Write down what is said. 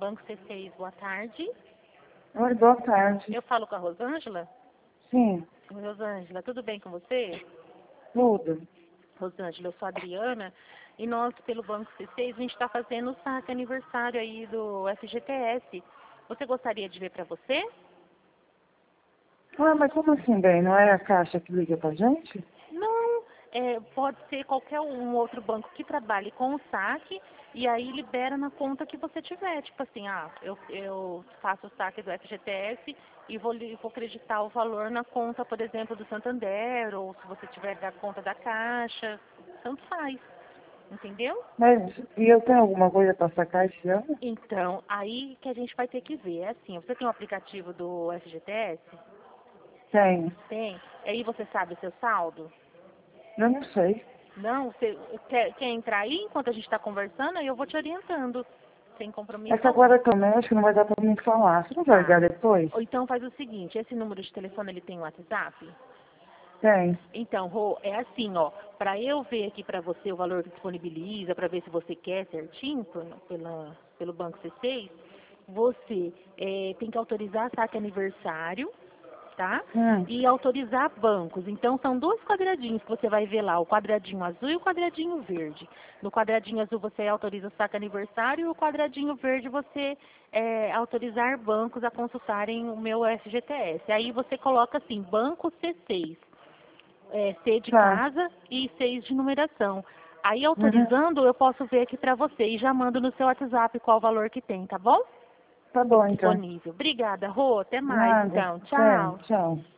Banco C6, boa tarde. Oi, boa tarde. Eu falo com a Rosângela. Sim, Rosângela, tudo bem com você? tudo. Rosângela, eu sou a Adriana e nós, pelo Banco C6, a gente está fazendo o saque aniversário aí do FGTS. Você gostaria de ver para você? Ah, mas como assim, bem? Não é a Caixa que liga pra gente? Não, pode ser qualquer um outro banco que trabalhe com o saque e aí libera na conta que você tiver. Tipo assim, eu faço o saque do FGTS e vou acreditar o valor na conta, por exemplo, do Santander, ou se você tiver da conta da Caixa, tanto faz. Entendeu? Mas, e eu tenho alguma coisa pra sacar esse ano? Então, aí que a gente vai ter que ver. É assim, você tem o aplicativo do FGTS? Tenho. Tem. Aí você sabe o seu saldo? Eu não sei. Não? Você quer entrar aí enquanto a gente está conversando? Aí eu vou te orientando. Sem É compromisso que algum. agora também acho que não vai dar pra mim falar. Você não vai Tá. ligar depois? Ou então faz o seguinte, esse número de telefone ele tem WhatsApp? Tem. Então, Rô, é assim, ó, para eu ver aqui para você o valor que disponibiliza, para ver se você quer certinho pelo Banco C6, você tem que autorizar saque aniversário, tá? Hum, E autorizar bancos. Então, são dois quadradinhos que você vai ver lá, o quadradinho azul e o quadradinho verde. No quadradinho azul você autoriza o saque aniversário e o quadradinho verde você autorizar bancos a consultarem o meu FGTS. Aí você coloca assim, Banco C6. C de tá. casa e 6 de numeração. Aí, Uhum. autorizando, eu posso ver aqui para você e já mando no seu WhatsApp qual o valor que tem, tá bom? Tá bom, então. Disponível. Obrigada, Rô. Até mais, Nada. então. Até. Tchau. Tchau.